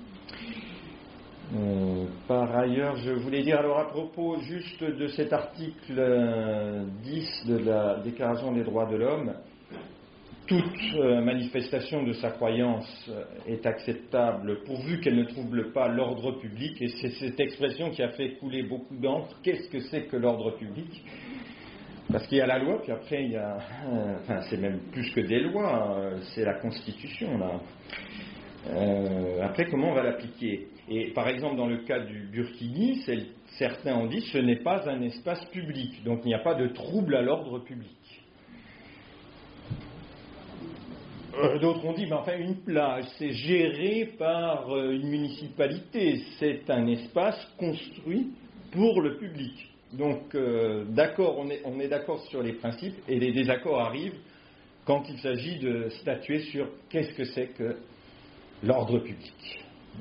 Speaker 1: Par ailleurs, je voulais dire, alors à propos juste de cet article 10 de la Déclaration des droits de l'homme, toute manifestation de sa croyance est acceptable pourvu qu'elle ne trouble pas l'ordre public, et c'est cette expression qui a fait couler beaucoup d'encre. Qu'est-ce que c'est que l'ordre public ? Parce qu'il y a la loi, puis après il y a, c'est même plus que des lois, c'est la Constitution là. Après, comment on va l'appliquer ? Et par exemple, dans le cas du Burkini, certains ont dit ce n'est pas un espace public, donc il n'y a pas de trouble à l'ordre public. D'autres ont dit, mais enfin, une plage, c'est géré par une municipalité, c'est un espace construit pour le public. Donc, d'accord, on est d'accord sur les principes, et les désaccords arrivent quand il s'agit de statuer sur qu'est-ce que c'est que l'ordre public.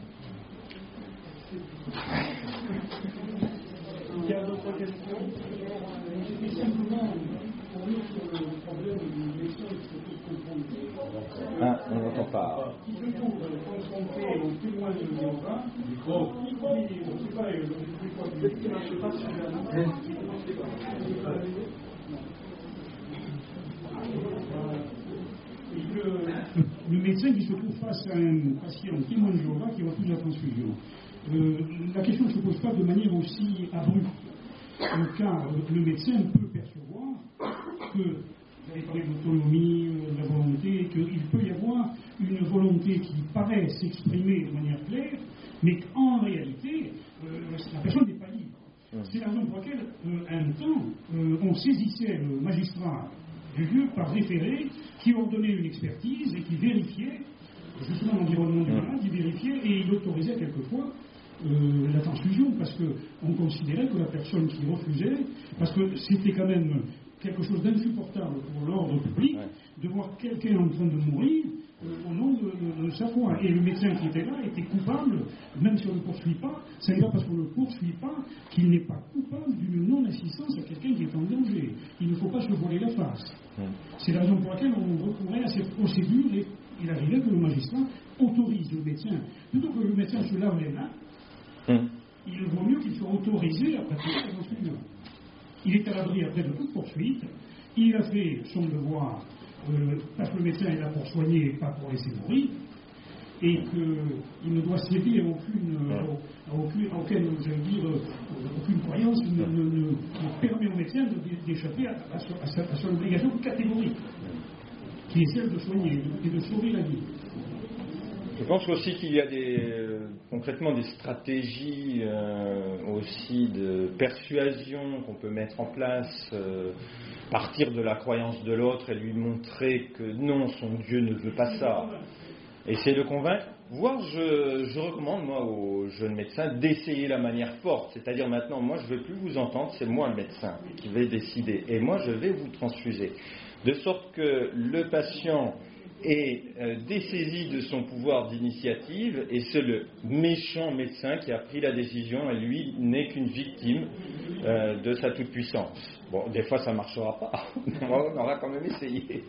Speaker 2: Il y a d'autres questions ?
Speaker 4: C'était simplement pour nous sur le problème de l'élection, il faut tous comprendre.
Speaker 1: On n'entend pas.
Speaker 4: Qui se trouve confronté au témoin de Jéhovah, y compris, je ne sais pas, je ne sais pas suffisamment. Le médecin qui se trouve face à un patient témoin de Jéhovah qui refuse la transfusion. La question ne se pose pas de manière aussi abrupte, car le médecin peut percevoir que, vous avez parlé d'autonomie, de la volonté, qu'il peut y avoir une volonté qui paraît s'exprimer de manière claire, mais qu'en réalité, la personne n'est pas libre. C'est la raison pour laquelle, un temps, on saisissait le magistrat du lieu par référé qui ordonnait une expertise et qui vérifiait justement l'environnement du malade, il vérifiait et il autorisait quelquefois la transfusion parce qu'on considérait que la personne qui refusait, parce que c'était quand même quelque chose d'insupportable pour l'ordre public de voir quelqu'un en train de mourir au nom de sa foi. Et le médecin qui était là était coupable, même si on ne le poursuit pas, ce n'est pas parce qu'on ne le poursuit pas qu'il n'est pas coupable d'une non-assistance à quelqu'un qui est en danger. Il ne faut pas se voiler la face. C'est la raison pour laquelle on recourait à cette procédure et il arrivait que le magistrat autorise le médecin, plutôt que le médecin se lave les mains, il vaut mieux qu'il soit autorisé à pratiquer la transfusion. Il est à l'abri après de toute poursuite, il a fait son devoir, parce que le médecin est là pour soigner et pas pour laisser mourir, et qu'il ne doit céder à aucune croyance ne permet au médecin d'échapper à son obligation catégorique, qui est celle de soigner et de sauver la vie.
Speaker 1: Je pense aussi qu'il y a concrètement des stratégies aussi de persuasion qu'on peut mettre en place, partir de la croyance de l'autre et lui montrer que non, son Dieu ne veut pas ça. Essayer de convaincre. Voire, je recommande, moi, aux jeunes médecins d'essayer la manière forte. C'est-à-dire maintenant, moi, je ne vais plus vous entendre, c'est moi le médecin qui vais décider. Et moi, je vais vous transfuser. De sorte que le patient est dessaisi de son pouvoir d'initiative et c'est le méchant médecin qui a pris la décision et lui n'est qu'une victime de sa toute-puissance. Bon, des fois ça ne marchera pas, mais on aura quand même essayé.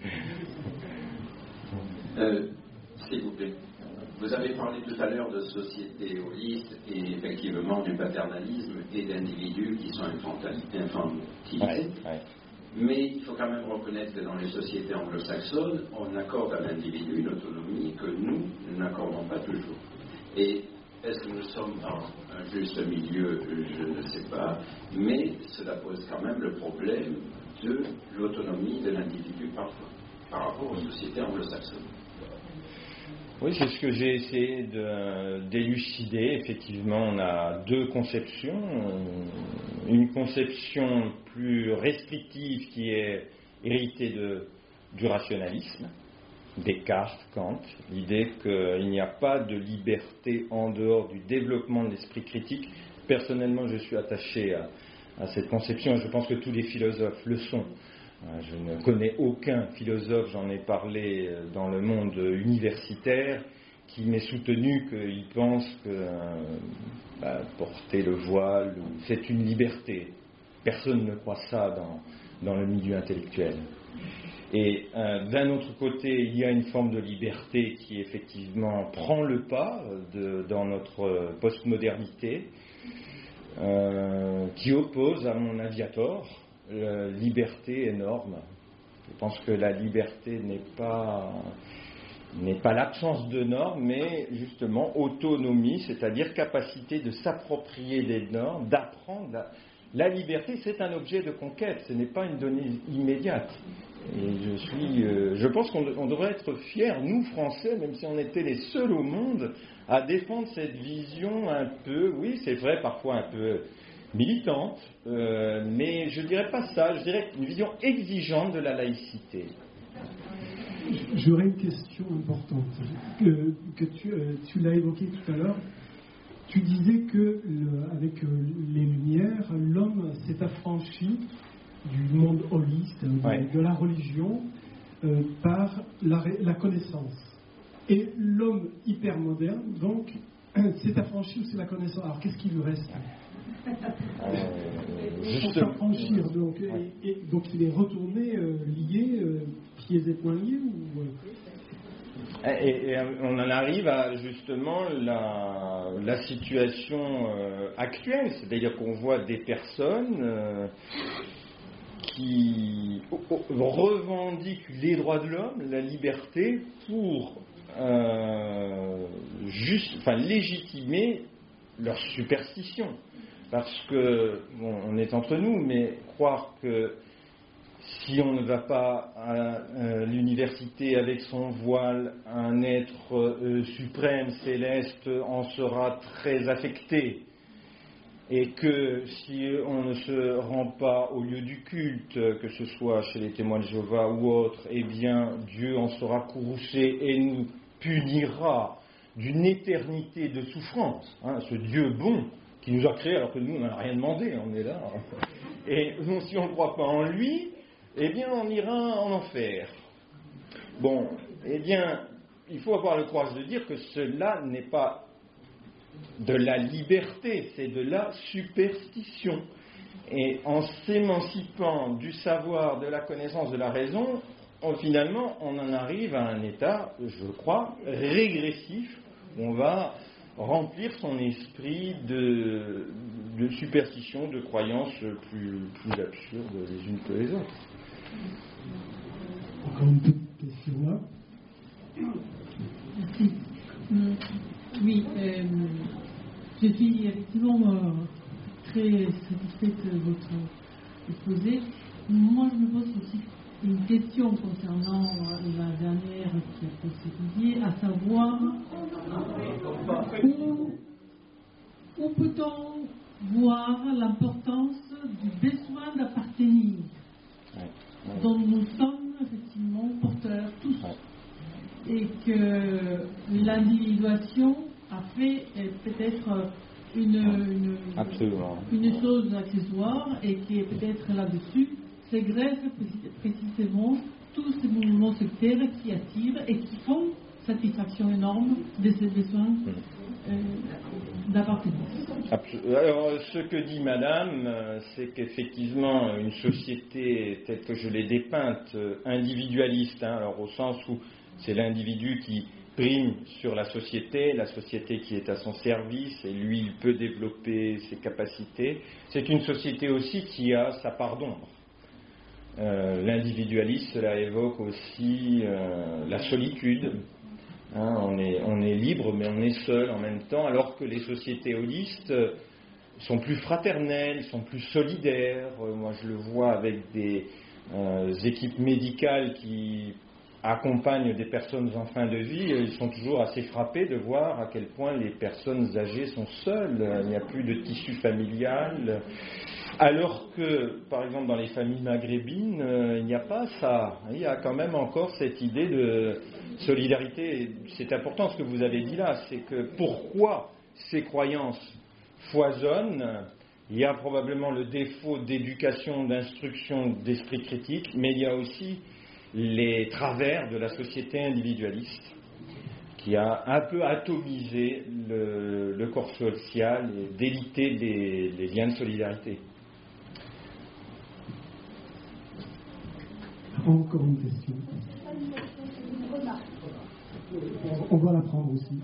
Speaker 5: S'il vous plaît. Vous avez parlé tout à l'heure de société holiste et effectivement du paternalisme et d'individus qui sont infantilisés. Ouais. Mais il faut quand même reconnaître que dans les sociétés anglo-saxonnes, on accorde à l'individu une autonomie que nous n'accordons pas toujours. Et est-ce que nous sommes dans un juste milieu? Je ne sais pas. Mais cela pose quand même le problème de l'autonomie de l'individu parfois, par rapport aux sociétés anglo-saxonnes.
Speaker 1: Oui, c'est ce que j'ai essayé d'élucider. Effectivement, on a deux conceptions. Une conception plus restrictive qui est héritée du rationalisme, Descartes, Kant, l'idée qu'il n'y a pas de liberté en dehors du développement de l'esprit critique. Personnellement, je suis attaché à cette conception et je pense que tous les philosophes le sont. Je ne connais aucun philosophe, j'en ai parlé dans le monde universitaire, qui m'ait soutenu qu'il pense que porter le voile, c'est une liberté. Personne ne croit ça dans le milieu intellectuel. Et d'un autre côté, il y a une forme de liberté qui effectivement prend le pas dans notre postmodernité, qui oppose, à mon avis à tort, liberté et norme. Je pense que la liberté n'est pas l'absence de normes, mais justement autonomie, c'est-à-dire capacité de s'approprier des normes, d'apprendre. La liberté, c'est un objet de conquête, ce n'est pas une donnée immédiate. Et je pense qu'on devrait être fiers, nous Français, même si on était les seuls au monde, à défendre cette vision un peu, oui c'est vrai, parfois un peu militante, mais je ne dirais pas ça, je dirais une vision exigeante de la laïcité.
Speaker 2: J'aurais une question importante, que tu l'as évoqué tout à l'heure. Tu disais que, avec les Lumières, l'homme s'est affranchi du monde holiste, de la religion, par la connaissance. Et l'homme hypermoderne, donc, s'est affranchi de la connaissance. Alors, qu'est-ce qui lui reste pour s'affranchir, donc, donc il est retourné lié, pieds et poings liés
Speaker 1: et on en arrive à justement la situation actuelle, c'est-à-dire qu'on voit des personnes qui revendiquent les droits de l'homme, la liberté, pour légitimer leur superstition. Parce que, on est entre nous, mais croire que si on ne va pas à l'université avec son voile, un être suprême, céleste, en sera très affecté. Et que si on ne se rend pas au lieu du culte, que ce soit chez les témoins de Jéhovah ou autres, eh bien Dieu en sera courroucé et nous punira d'une éternité de souffrance. Ce Dieu bon qui nous a créés alors que nous on n'a rien demandé, on est là. Et donc, si on ne croit pas en lui, eh bien on ira en enfer. Bon, eh bien, il faut avoir le courage de dire que cela n'est pas de la liberté, c'est de la superstition. Et en s'émancipant du savoir, de la connaissance, de la raison, finalement, on en arrive à un état, je crois, régressif, où on va remplir son esprit de superstitions, de croyances plus absurdes les unes que les autres.
Speaker 2: Encore une petite question là.
Speaker 6: Oui, je suis effectivement très satisfaite de votre exposé. Moi, je me pose aussi une question concernant la dernière qui a précédé, à savoir où peut-on voir l'importance du besoin d'appartenir dont nous sommes effectivement porteurs tous, et que l'individuation a fait peut-être une chose accessoire et qui est peut-être là-dessus s'égrève précisément tous ces mouvements sectaires qui attirent et qui font satisfaction énorme de ces besoins d'appartenance.
Speaker 1: Alors, ce que dit Madame, c'est qu'effectivement, une société telle que je l'ai dépeinte, individualiste, alors au sens où c'est l'individu qui prime sur la société qui est à son service, et lui, il peut développer ses capacités. C'est une société aussi qui a sa part d'ombre. L'individualisme, cela évoque aussi la solitude. On est libre, mais on est seul en même temps, alors que les sociétés holistes sont plus fraternelles, sont plus solidaires. Moi, je le vois avec des équipes médicales qui accompagnent des personnes en fin de vie. Ils sont toujours assez frappés de voir à quel point les personnes âgées sont seules. Il n'y a plus de tissu familial. Alors que, par exemple, dans les familles maghrébines, il n'y a pas ça. Il y a quand même encore cette idée de solidarité. C'est important ce que vous avez dit là, c'est que pourquoi ces croyances foisonnent. Il y a probablement le défaut d'éducation, d'instruction, d'esprit critique, mais il y a aussi les travers de la société individualiste qui a un peu atomisé le corps social et délité les liens de solidarité.
Speaker 7: Encore une question. On va la prendre aussi.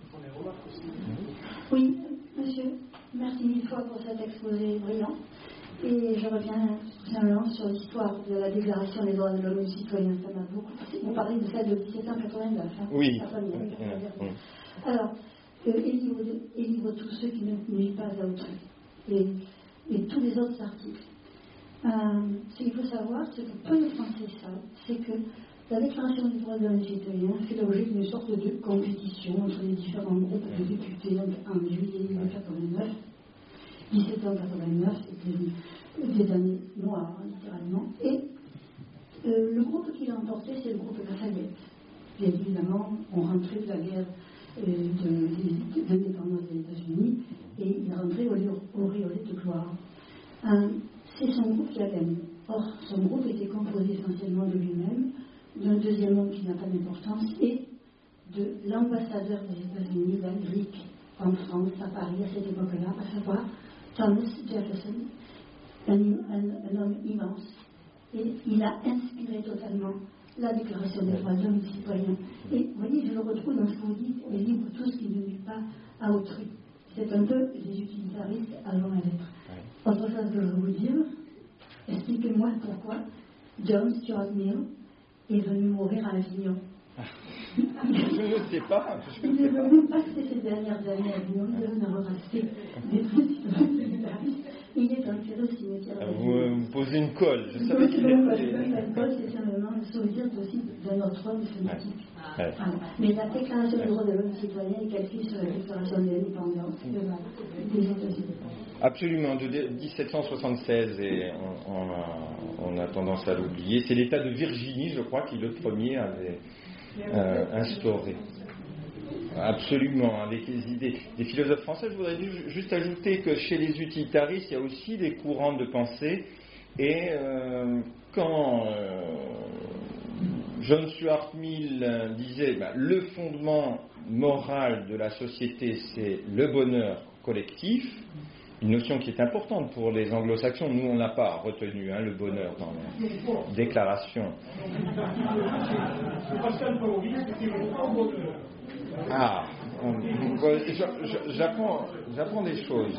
Speaker 8: Oui, monsieur, merci mille fois pour cet exposé brillant. Et je reviens simplement sur l'histoire de la Déclaration des droits de l'homme et du citoyen. Ça m'a beaucoup. Vous parlez de celle de 1789, hein,
Speaker 1: oui.
Speaker 8: La première. Alors, et livre tous ceux qui ne nuisent pas à autrui. Et tous les autres articles. Ce qu'il faut savoir, c'est que peu de Français savent, c'est que la Déclaration des droits de l'homme et du citoyen fait l'objet d'une sorte de compétition entre les différents groupes de députés en juillet 1989. 1789, c'était des années noires, littéralement. Et le groupe qui l'a emporté, c'est le groupe Lafayette. Bien évidemment, on rentrait de la guerre d'indépendance des États-Unis et il rentrait auréolé de gloire. C'est son groupe qui a gagné. Or, son groupe était composé essentiellement de lui-même, d'un deuxième homme qui n'a pas d'importance, et de l'ambassadeur des États-Unis d'Amérique en France, à Paris, à cette époque-là, à savoir Thomas Jefferson, un homme immense. Et il a inspiré totalement la Déclaration des droits de l'homme et du citoyen. Et vous voyez, je le retrouve dans ce que vous dites, les livres tous qui ne nuisent pas à autrui. C'est un peu les utilitaristes avant la lettre. Autre chose que je veux vous dire, expliquez-moi pourquoi John Stuart Mill est venu mourir à Avignon.
Speaker 1: Je ne sais pas.
Speaker 8: Il ne veut même pas passer ces dernières années à Avignon, il veut en repasser des principes utilitaristes. Il est enterré au cimetière.
Speaker 1: Vous me posez une colle. Je savais
Speaker 8: Oui,
Speaker 1: qu'il
Speaker 8: la colle, c'est simplement le souvenir aussi d'un autre homme fanatique.
Speaker 1: Ouais.
Speaker 8: Mais la Déclaration des droits de l'homme et citoyen est calquée sur la Déclaration de l'indépendance des États-Unis.
Speaker 1: Absolument, de 1776, et on a tendance à l'oublier. C'est l'État de Virginie, je crois, qui le premier avait instauré. Absolument, avec les idées des philosophes français. Je voudrais juste ajouter que chez les utilitaristes, il y a aussi des courants de pensée. Et quand John Stuart Mill disait le fondement moral de la société, c'est le bonheur collectif, une notion qui est importante pour les anglo-saxons. Nous, on n'a pas retenu le bonheur dans la déclaration. Ah, j'apprends des choses.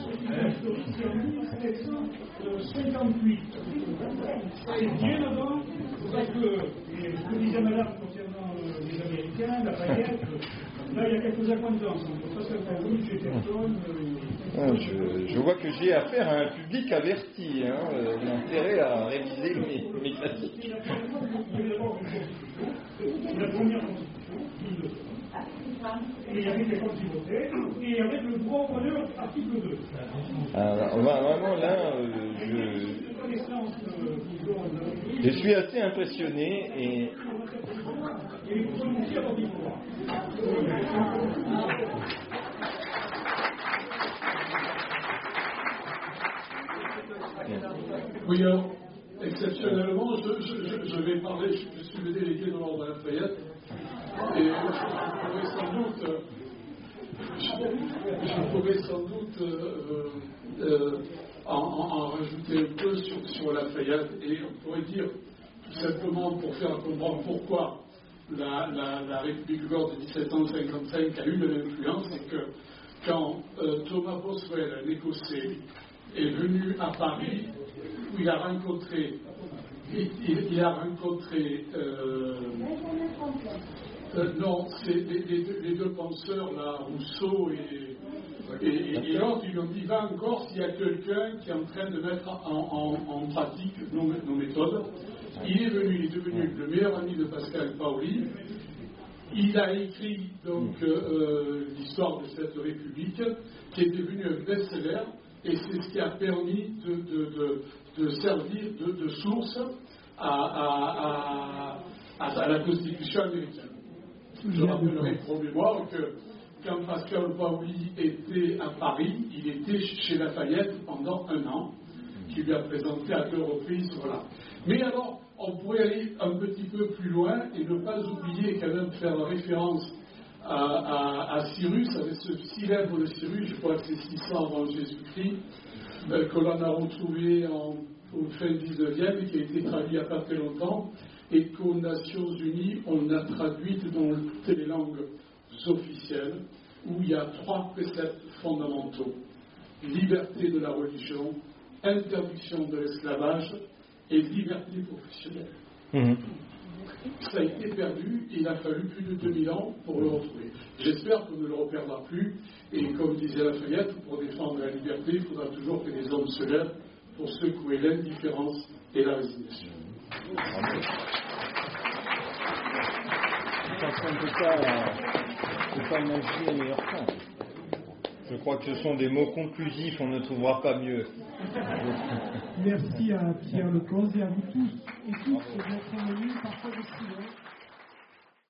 Speaker 4: C'est bien avant, parce que ce que disait Madame concernant les Américains, la paillette, là il y a quelques acquaintances entre Pascal Paoli, Chesterton.
Speaker 1: Je vois que j'ai affaire à un public averti. J'ai intérêt à réviser mes classiques.
Speaker 4: La première constitution, et avec les comptes votés, et avec le droit au bonheur, article 2.
Speaker 1: Alors, vraiment là, je suis assez impressionné et
Speaker 2: oui, alors,
Speaker 9: exceptionnellement, je vais parler, je suis le délégué de l'Ordre de Lafayette, et je pourrais sans doute en rajouter un peu sur Lafayette, et on pourrait dire, tout simplement pour faire comprendre pourquoi la République Gorge de 1755 a eu de l'influence, c'est que quand Thomas Boswell, un Écossais, est venu à Paris, où il a rencontré non, c'est les deux penseurs, là, Rousseau et l'autre, ils lui ont dit, va encore s'il y a quelqu'un qui est en train de mettre en pratique nos méthodes. Il est devenu le meilleur ami de Pascal Paoli. Il a écrit donc l'histoire de cette République, qui est devenue un best-seller, et c'est ce qui a permis de servir de source à la Constitution américaine. Je rappellerai pour mémoire que quand Pascal Paoli était à Paris, il était chez Lafayette pendant 1 an, qui lui a présenté à 2 reprises. Voilà. Mais alors, on pourrait aller un petit peu plus loin et ne pas oublier quand même faire référence à Cyrus, avec ce célèbre de Cyrus, je crois que c'est 600 avant Jésus-Christ, que l'on a retrouvé au fin 19e et qui a été traduit il n'y a pas très longtemps, et qu'aux Nations Unies, on a traduit dans toutes les langues officielles, où il y a 3 préceptes fondamentaux: liberté de la religion, interdiction de l'esclavage et liberté professionnelle. Ça a été perdu et il a fallu plus de 2000 ans pour le retrouver. J'espère qu'on ne le reperdra plus, et comme disait Lafayette, pour défendre la liberté, il faudra toujours que les hommes se lèvent pour secouer l'indifférence et la résignation.
Speaker 1: Je pense qu'on ne peut pas imaginer meilleur temps. Je crois que ce sont des mots conclusifs, on ne trouvera pas mieux.
Speaker 7: Merci à Pierre Lecoz et à vous tous et toutes d'être venus parfois de si loin.